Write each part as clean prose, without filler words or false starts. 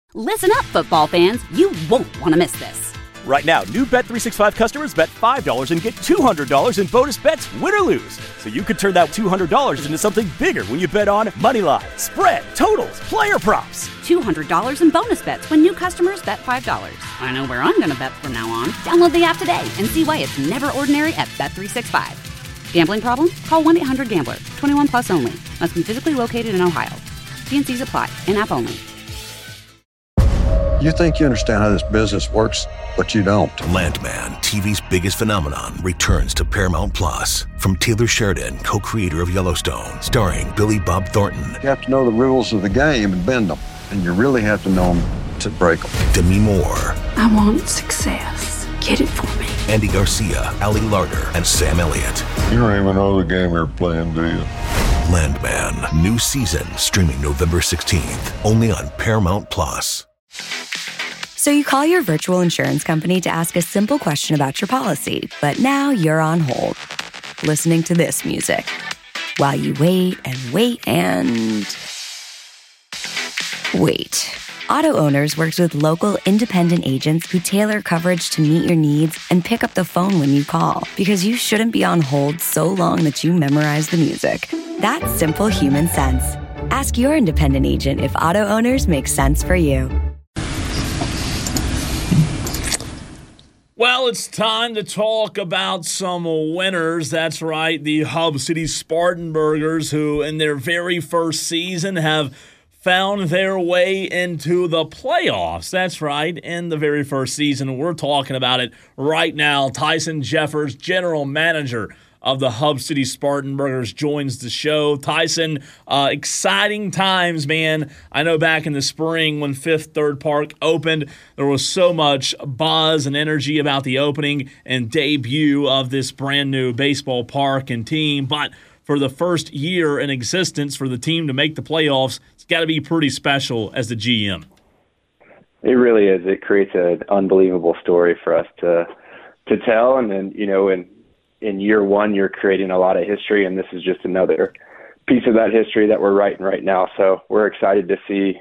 Listen up, football fans. You won't want to miss this. Right now, new Bet365 customers bet $5 and get $200 in bonus bets, win or lose. So you could turn that $200 into something bigger when you bet on moneyline, spread, totals, player props. $200 in bonus bets when new customers bet $5. I know where I'm going to bet from now on. Download the app today and see why it's never ordinary at Bet365. Gambling problem? Call 1-800-GAMBLER. 21 plus only. Must be physically located in Ohio. T&Cs apply. In-app only. You think you understand how this business works, but you don't. Landman, TV's biggest phenomenon, returns to Paramount Plus. From Taylor Sheridan, co-creator of Yellowstone, starring Billy Bob Thornton. You have to know the rules of the game and bend them, and you really have to know them to break them. Demi Moore. I want success. Get it for me. Andy Garcia, Ali Larter, and Sam Elliott. You don't even know the game you're playing, do you? Landman, new season, streaming November 16th, only on Paramount Plus. So you call your virtual insurance company to ask a simple question about your policy, but now you're on hold, listening to this music, while you wait and wait and wait. Auto Owners works with local independent agents who tailor coverage to meet your needs and pick up the phone when you call, because you shouldn't be on hold so long that you memorize the music. That's simple human sense. Ask your independent agent if Auto Owners makes sense for you. Well, it's time to talk about some winners. That's right, the Hub City Spartanburgers, who in their very first season have found their way into the playoffs. That's right, in the very first season. We're talking about it right now. Tyson Jeffers, general manager of the Hub City Spartanburgers, joins the show. Tyson, exciting times, man. I know back in the spring when Fifth Third Park opened, there was so much buzz and energy about the opening and debut of this brand new baseball park and team. But for the first year in existence for the team to make the playoffs, it's got to be pretty special as the GM. It really is. It creates an unbelievable story for us to tell. And then, in year one, you're creating a lot of history, and this is just another piece of that history that we're writing right now. So we're excited to see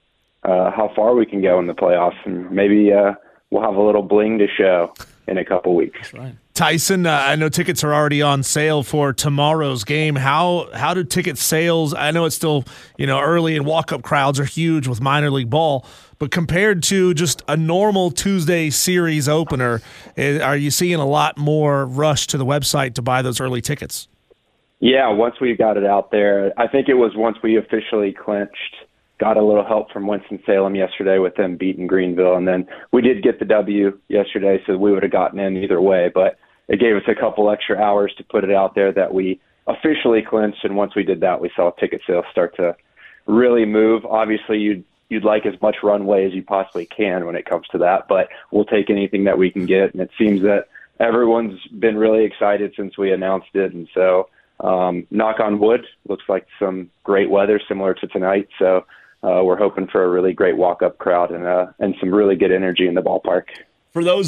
how far we can go in the playoffs, and maybe we'll have a little bling to show in a couple weeks. That's right. Tyson, I know tickets are already on sale for tomorrow's game. How do ticket sales? I know it's still early and walk-up crowds are huge with minor league ball, but compared to just a normal Tuesday series opener, are you seeing a lot more rush to the website to buy those early tickets? Yeah, once we got it out there, I think it was once we officially clinched, got a little help from Winston-Salem yesterday with them beating Greenville, and then we did get the W yesterday, so we would have gotten in either way, but it gave us a couple extra hours to put it out there that we officially clinched, and once we did that, we saw ticket sales start to really move. Obviously, you'd like as much runway as you possibly can when it comes to that, but we'll take anything that we can get, and it seems that everyone's been really excited since we announced it, and so knock on wood, looks like some great weather similar to tonight, so we're hoping for a really great walk-up crowd and some really good energy in the ballpark. For those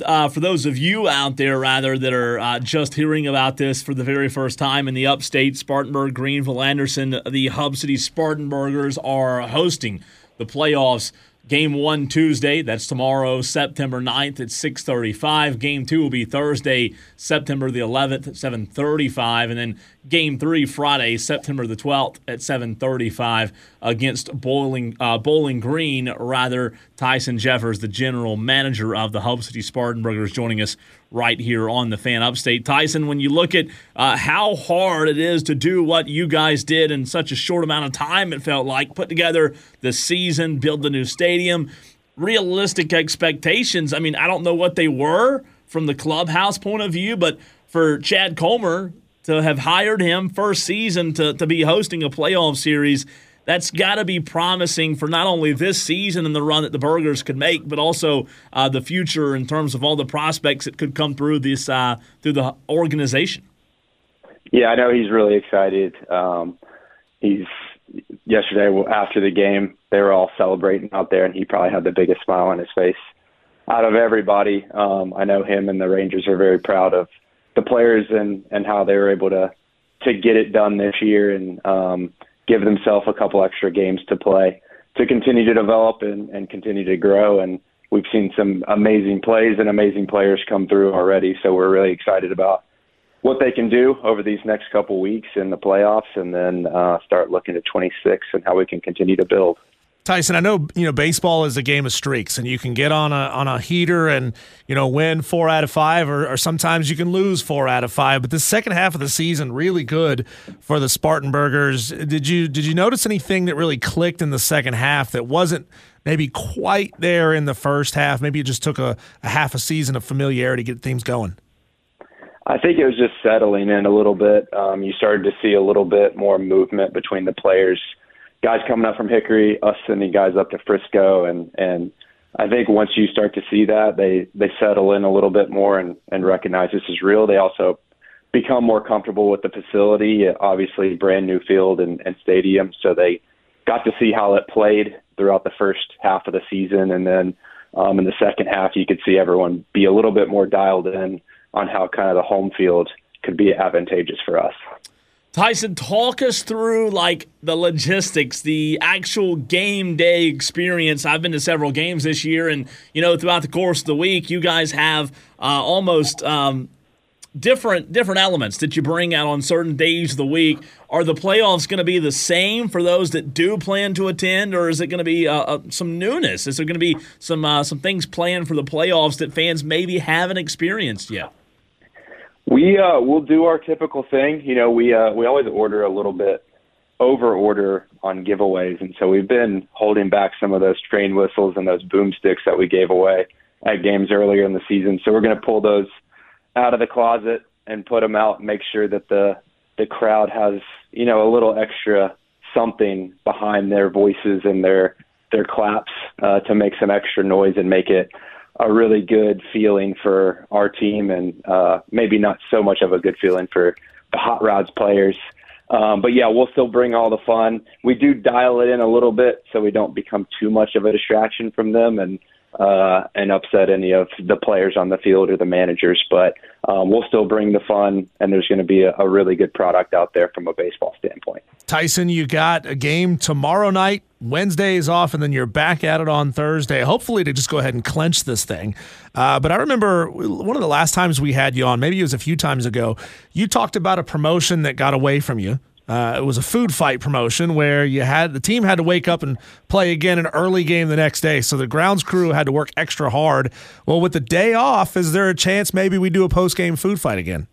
of you out there, that are just hearing about this for the very first time in the upstate, Spartanburg, Greenville, Anderson, the Hub City Spartanburgers are hosting the playoffs. Game 1 Tuesday, that's tomorrow, September 9th at 6:35. Game 2 will be Thursday, September the 11th at 7:35. And then Game 3 Friday, September the 12th at 7:35 against Bowling Green. Tyson Jeffers, the general manager of the Hub City Spartanburgers, joining us right here on the Fan Upstate. Tyson, when you look at how hard it is to do what you guys did in such a short amount of time, it felt like, put together the season, build the new stadium, realistic expectations, I mean, I don't know what they were from the clubhouse point of view, but for Chad Comer to have hired him first season to be hosting a playoff series, that's got to be promising for not only this season and the run that the Burgers could make, but also the future in terms of all the prospects that could come through this through the organization. Yeah, I know he's really excited. Yesterday after the game, they were all celebrating out there, and he probably had the biggest smile on his face out of everybody. I know him and the Rangers are very proud of the players and how they were able to get it done this year and give themselves a couple extra games to play continue to develop and continue to grow. And we've seen some amazing plays and amazing players come through already. So we're really excited about what they can do over these next couple weeks in the playoffs, and then start looking at 26 and how we can continue to build. Tyson, I know baseball is a game of streaks, and you can get on a heater and win 4 out of 5, or sometimes you can lose 4 out of 5. But the second half of the season really good for the Spartanburgers. Did you notice anything that really clicked in the second half that wasn't maybe quite there in the first half? Maybe it just took a half a season of familiarity to get things going. I think it was just settling in a little bit. You started to see a little bit more movement between the players. Guys coming up from Hickory, us sending guys up to Frisco, and I think once you start to see that, they settle in a little bit more and recognize this is real. They also become more comfortable with the facility, obviously brand new field and stadium, so they got to see how it played throughout the first half of the season, and then in the second half you could see everyone be a little bit more dialed in on how kind of the home field could be advantageous for us. Tyson, talk us through the logistics, the actual game day experience. I've been to several games this year, and throughout the course of the week, you guys have almost different elements that you bring out on certain days of the week. Are the playoffs going to be the same for those that do plan to attend, or is it going to be some newness? Is there going to be some things planned for the playoffs that fans maybe haven't experienced yet? We'll do our typical thing. We always order a little bit over-order on giveaways, and so we've been holding back some of those train whistles and those boomsticks that we gave away at games earlier in the season. So we're going to pull those out of the closet and put them out and make sure that the crowd has, a little extra something behind their voices and their claps to make some extra noise and make it a really good feeling for our team, and maybe not so much of a good feeling for the Hot Rods players. But yeah, we'll still bring all the fun. We do dial it in a little bit so we don't become too much of a distraction from them and upset any of the players on the field or the managers. But we'll still bring the fun, and there's going to be a really good product out there from a baseball standpoint. Tyson, you got a game tomorrow night. Wednesday is off, and then you're back at it on Thursday, hopefully to just go ahead and clench this thing. But I remember one of the last times we had you on, maybe it was a few times ago, you talked about a promotion that got away from you. It was a food fight promotion where the team had to wake up and play again an early game the next day, so the grounds crew had to work extra hard. Well, with the day off, is there a chance maybe we do a post-game food fight again?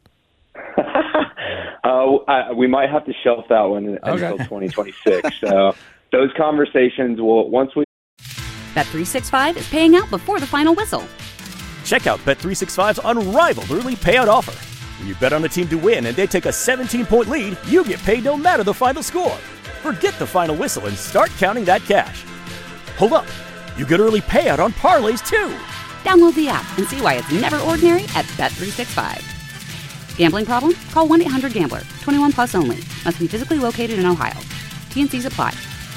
We might have to shelf that one until 2026. So those conversations will once we. Bet365 is paying out before the final whistle. Check out Bet365's unrivaled early payout offer. When you bet on a team to win and they take a 17-point lead, you get paid no matter the final score. Forget the final whistle and start counting that cash. Hold up. You get early payout on parlays, too. Download the app and see why it's never ordinary at Bet365. Gambling problem? Call 1-800-GAMBLER. 21 plus only. Must be physically located in Ohio. T&Cs apply.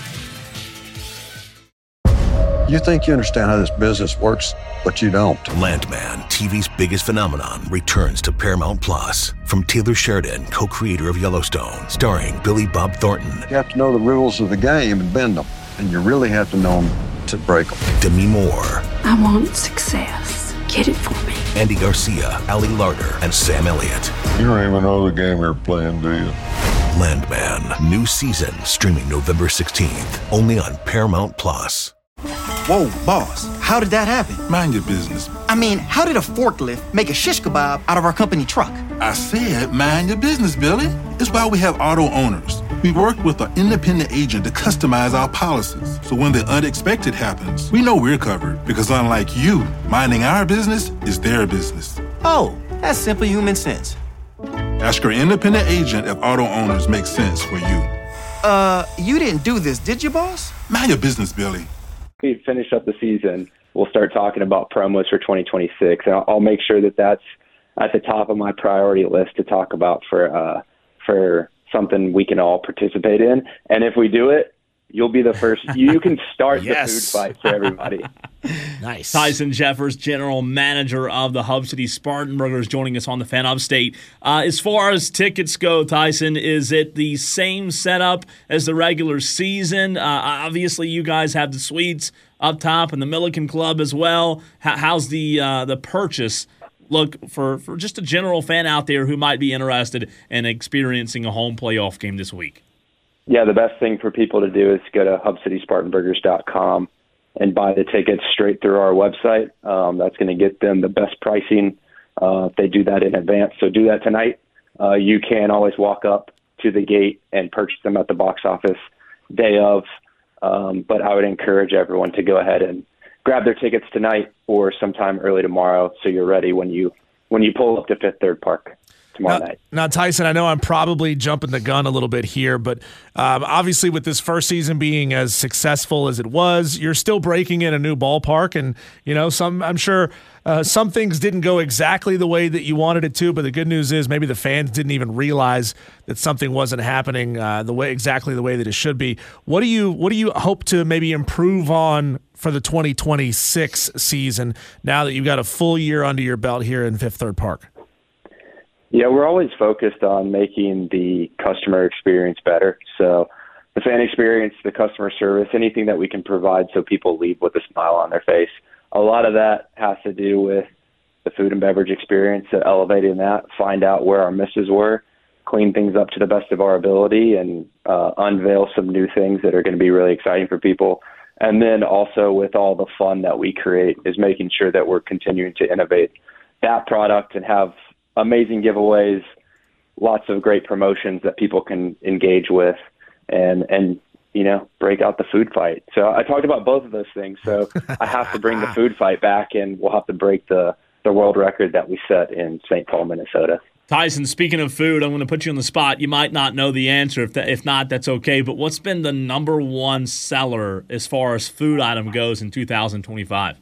You think you understand how this business works, but you don't. Landman, TV's biggest phenomenon, returns to Paramount Plus. From Taylor Sheridan, co-creator of Yellowstone, starring Billy Bob Thornton. You have to know the rules of the game and bend them, and you really have to know them to break them. Demi Moore. I want success. Get it for me. Andy Garcia, Ali Larter, and Sam Elliott. You don't even know the game you're playing, do you? Landman, new season, streaming November 16th, only on Paramount Plus. Whoa, boss, how did that happen? Mind your business. I mean, how did a forklift make a shish kebab out of our company truck? I said mind your business, Billy. It's why we have auto owners. We work with an independent agent to customize our policies. So when the unexpected happens, we know we're covered. Because unlike you, minding our business is their business. Oh, that's simple human sense. Ask your independent agent if auto owners make sense for you. You didn't do this, did you, boss? Mind your business, Billy. We finish up the season, we'll start talking about promos for 2026. And I'll make sure that that's at the top of my priority list to talk about for something we can all participate in. And if we do it, you'll be the first. You can start the food fight for everybody. Nice. Tyson Jeffers, general manager of the Hub City Spartanburgers, joining us on the Fan Upstate. As far as tickets go, Tyson, is it the same setup as the regular season? Obviously, you guys have the suites up top and the Milliken Club as well. How's the purchase look for just a general fan out there who might be interested in experiencing a home playoff game this week? Yeah, the best thing for people to do is go to hubcityspartanburgers.com and buy the tickets straight through our website. That's going to get them the best pricing if they do that in advance. So do that tonight. You can always walk up to the gate and purchase them at the box office day of. But I would encourage everyone to go ahead and grab their tickets tonight or sometime early tomorrow so you're ready when you pull up to Fifth Third Park tomorrow night. Now, Tyson, I know I'm probably jumping the gun a little bit here, but obviously with this first season being as successful as it was, you're still breaking in a new ballpark, and I'm sure some things didn't go exactly the way that you wanted it to. But the good news is maybe the fans didn't even realize that something wasn't happening exactly the way that it should be. What do you hope to maybe improve on for the 2026 season now that you've got a full year under your belt here in Fifth Third Park? Yeah, we're always focused on making the customer experience better. So the fan experience, the customer service, anything that we can provide so people leave with a smile on their face. A lot of that has to do with the food and beverage experience, so elevating that, find out where our misses were, clean things up to the best of our ability, and unveil some new things that are going to be really exciting for people. And then also with all the fun that we create is making sure that we're continuing to innovate that product and have amazing giveaways, lots of great promotions that people can engage with, and break out the food fight. So I talked about both of those things. So I have to bring the food fight back, and we'll have to break the world record that we set in St. Paul, Minnesota. Tyson, speaking of food, I'm going to put you on the spot. You might not know the answer. If not, that's okay. But what's been the number one seller as far as food item goes in 2025?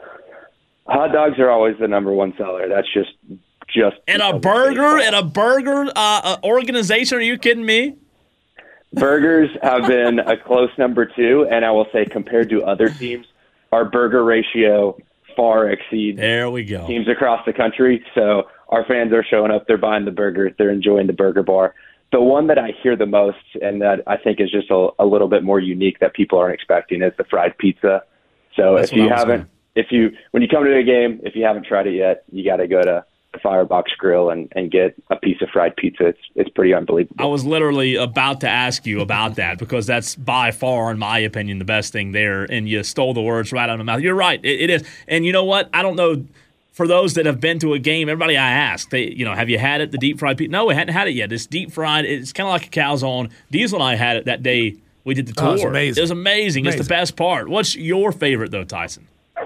Hot dogs are always the number one seller. That's just and a burger organization. Are you kidding me? Burgers have been a close number two, and I will say compared to other teams, our burger ratio far exceeds teams across the country. So our fans are showing up, they're buying the burger, they're enjoying the burger bar. The one that I hear the most and that I think is just a little bit more unique that people aren't expecting is the fried pizza. So when you come to a game, if you haven't tried it yet, you got to go to the Firebox Grill and get a piece of fried pizza. It's pretty unbelievable. I was literally about to ask you about that because that's by far, in my opinion, the best thing there, and you stole the words right out of my mouth. You're right, it is. And you know what? I don't know, for those that have been to a game, everybody I asked, have you had it, the deep fried pizza? No, we hadn't had it yet. It's deep fried. It's kind of like a calzone. Diesel and I had it that day we did the tour. It was amazing. It was amazing. It's the best part. What's your favorite, though, Tyson?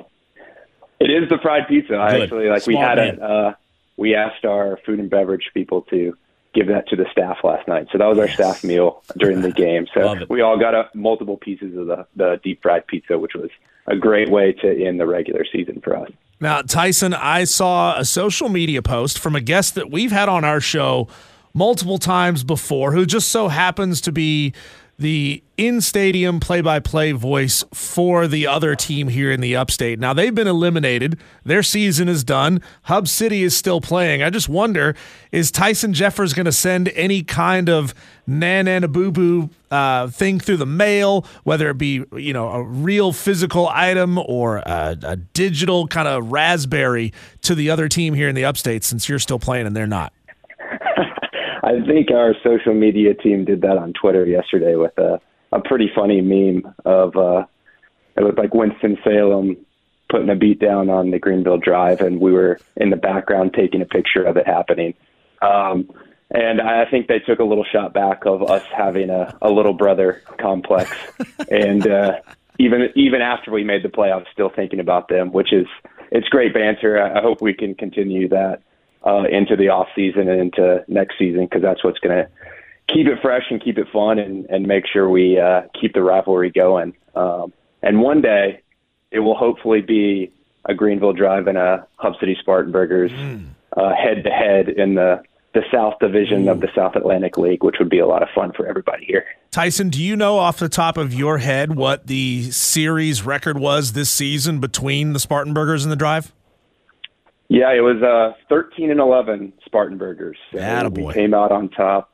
It is the fried pizza. Good. We asked our food and beverage people to give that to the staff last night. So that was our staff meal during the game. So we all got multiple pieces of the deep fried pizza, which was a great way to end the regular season for us. Now, Tyson, I saw a social media post from a guest that we've had on our show multiple times before, who just so happens to be the in-stadium play-by-play voice for the other team here in the Upstate. Now, they've been eliminated. Their season is done. Hub City is still playing. I just wonder, is Tyson Jeffers going to send any kind of na-na-na-boo-boo thing through the mail, whether it be, a real physical item or a digital kind of raspberry to the other team here in the Upstate since you're still playing and they're not? I think our social media team did that on Twitter yesterday with a pretty funny meme of it looked like Winston-Salem putting a beat down on the Greenville Drive, and we were in the background taking a picture of it happening. And I think they took a little shot back of us having a little brother complex. And even after we made the playoffs, still thinking about them, it's great banter. I hope we can continue that into the off season and into next season, because that's what's going to keep it fresh and keep it fun and make sure we keep the rivalry going. And one day it will hopefully be a Greenville Drive and a Hub City Spartanburgers head to head in the South Division of the South Atlantic League, which would be a lot of fun for everybody here. Tyson, do you know off the top of your head what the series record was this season between the Spartanburgers and the Drive? Yeah, it was 13-11 Spartanburgers. So we came out on top,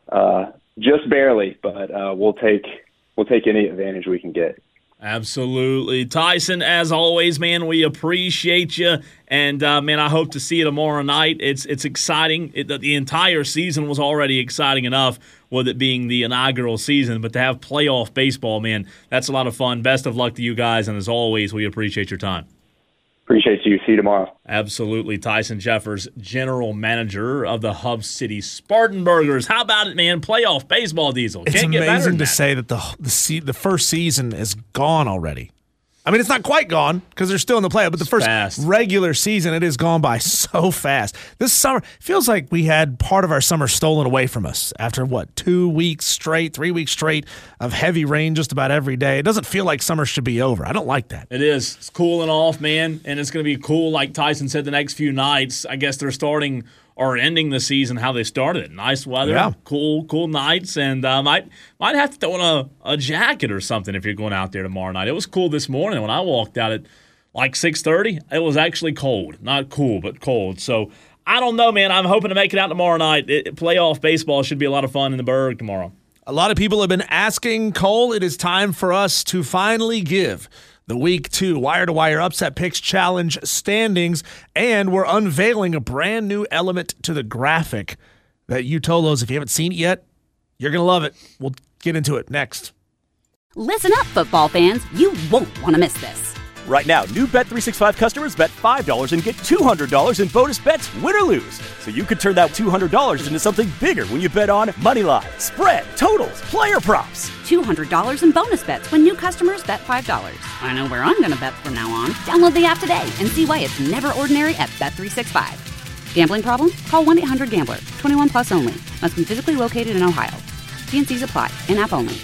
just barely, but we'll take any advantage we can get. Absolutely. Tyson, as always, man, we appreciate you. And, man, I hope to see you tomorrow night. It's exciting. The entire season was already exciting enough with it being the inaugural season. But to have playoff baseball, man, that's a lot of fun. Best of luck to you guys. And, as always, we appreciate your time. Appreciate you. See you tomorrow. Absolutely. Tyson Jeffers, general manager of the Hub City Spartanburgers. How about it, man? Playoff baseball, Diesel. It's Can't get better amazing than to that. say that the first season is gone already. I mean, it's not quite gone because they're still in the playoff, but the first regular season, it has gone by so fast. This summer, feels like we had part of our summer stolen away from us after, 3 weeks straight of heavy rain just about every day. It doesn't feel like summer should be over. I don't like that. It is. It's cooling off, man, and it's going to be cool, like Tyson said, the next few nights. I guess they're starting or ending the season how they started. Nice weather, cool nights, and might have to throw on a jacket or something if you're going out there tomorrow night. It was cool this morning when I walked out at like 6:30. It was actually cold. Not cool, but cold. So I don't know, man. I'm hoping to make it out tomorrow night. Playoff baseball should be a lot of fun in the Berg tomorrow. A lot of people have been asking, Cole, it is time for us to finally give the Week 2 Wire-to-Wire Upset Picks Challenge standings, and we're unveiling a brand new element to the graphic that you told us. If you haven't seen it yet, you're going to love it. We'll get into it next. Listen up, football fans. You won't want to miss this. Right now, new Bet365 customers bet $5 and get $200 in bonus bets, win or lose. So you could turn that $200 into something bigger when you bet on moneyline, spread, totals, player props. $200 in bonus bets when new customers bet $5. I know where I'm going to bet from now on. Download the app today and see why it's never ordinary at Bet365. Gambling problem? Call 1-800-GAMBLER. 21 plus only. Must be physically located in Ohio. T&Cs apply. In-app only.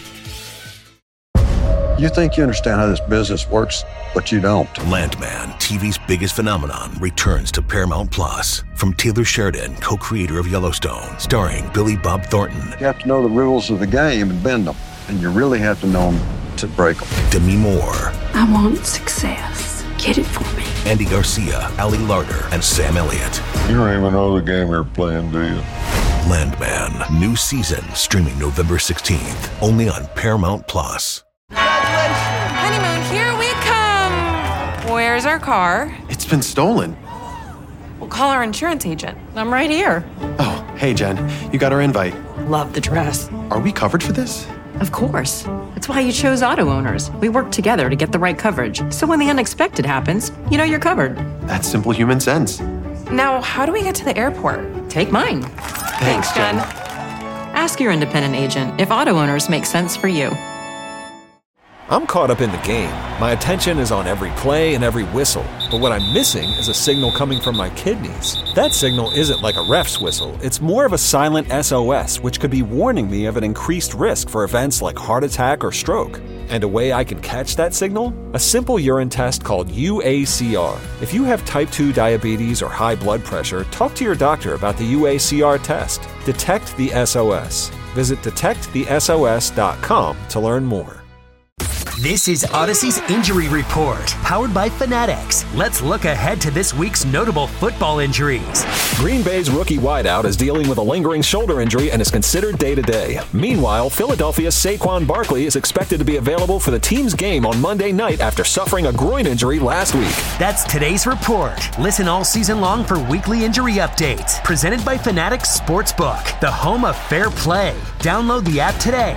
You think you understand how this business works, but you don't. Landman, TV's biggest phenomenon, returns to Paramount Plus. From Taylor Sheridan, co-creator of Yellowstone, starring Billy Bob Thornton. You have to know the rules of the game and bend them, and you really have to know them to break them. Demi Moore. I want success. Get it for me. Andy Garcia, Ali Larter, and Sam Elliott. You don't even know the game you're playing, do you? Landman, new season, streaming November 16th, only on Paramount Plus. Honeymoon, here we come. Where's our car? It's been stolen. We'll call our insurance agent. I'm right here. Oh, hey, Jen. You got our invite. Love the dress. Are we covered for this? Of course. That's why you chose Auto Owners. We work together to get the right coverage. So when the unexpected happens, you know you're covered. That's simple human sense. Now, how do we get to the airport? Take mine. Thanks, Jen. Ask your independent agent if Auto Owners make sense for you. I'm caught up in the game. My attention is on every play and every whistle. But what I'm missing is a signal coming from my kidneys. That signal isn't like a ref's whistle. It's more of a silent SOS, which could be warning me of an increased risk for events like heart attack or stroke. And a way I can catch that signal? A simple urine test called UACR. If you have type 2 diabetes or high blood pressure, talk to your doctor about the UACR test. Detect the SOS. Visit detectthesos.com to learn more. This is Odyssey's Injury Report, powered by Fanatics. Let's look ahead to this week's notable football injuries. Green Bay's rookie wideout is dealing with a lingering shoulder injury and is considered day-to-day. Meanwhile, Philadelphia's Saquon Barkley is expected to be available for the team's game on Monday night after suffering a groin injury last week. That's today's report. Listen all season long for weekly injury updates. Presented by Fanatics Sportsbook, the home of fair play. Download the app today.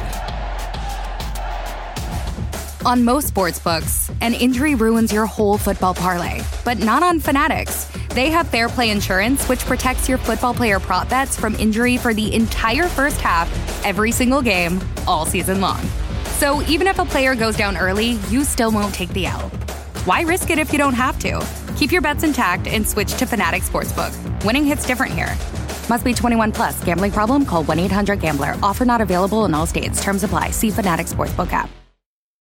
On most sportsbooks, an injury ruins your whole football parlay, but not on Fanatics. They have Fair Play Insurance, which protects your football player prop bets from injury for the entire first half, every single game, all season long. So even if a player goes down early, you still won't take the L. Why risk it if you don't have to? Keep your bets intact and switch to Fanatics Sportsbook. Winning hits different here. Must be 21 plus. Gambling problem? Call 1-800-GAMBLER. Offer not available in all states. Terms apply. See Fanatics Sportsbook app.